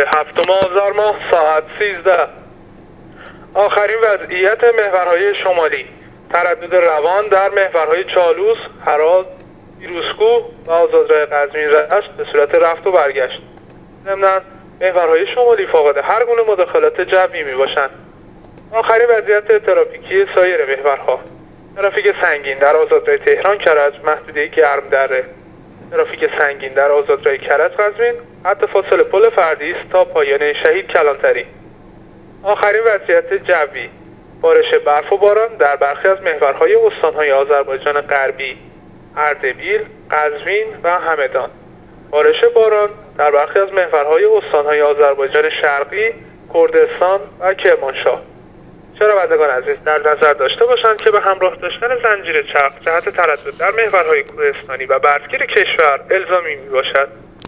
هفتم آذر ماه ساعت 13. آخرین وضعیت محورهای شمالی: تردد روان در محورهای چالوس، هرات، پیروزکوه و آزادراه قزوین رشت به صورت رفت و برگشت. ضمناً محورهای شمالی فاقد هر گونه مداخلات جوی می باشند. آخرین وضعیت ترافیکی سایر محورها: ترافیک سنگین در آزادراه تهران کرج محدوده گرم دره، ترافیک سنگین در آزادراه کرج قزوین حد فاصل پل فردیس تا پایان شهید کلانتری. آخرین وضعیت جوی: بارش برف و باران در برخی از محورهای استانهای آذربایجان غربی، اردبیل، قزوین و همدان. بارش باران در برخی از محورهای استانهای آذربایجان شرقی، کردستان و کرمانشاه. شنوندگان عزیز در نظر داشته باشند که به همراه داشتن زنجیره چرخ جهت تردد در محورهای کوهستانی و برفگیر کشور الزامی می باشد.